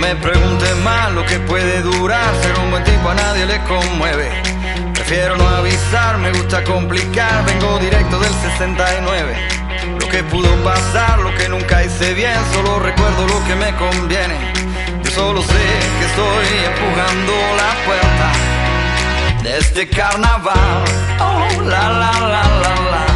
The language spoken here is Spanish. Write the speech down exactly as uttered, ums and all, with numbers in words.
me preguntes más lo que puede durar. Ser un buen tipo a nadie le conmueve. Prefiero no avisar, me gusta complicar. Vengo directo del sesenta y nueve. Lo que pudo pasar, lo que nunca hice bien, solo recuerdo lo que me conviene. Yo solo sé que estoy empujando la puerta de este carnaval. Oh, la la la la la.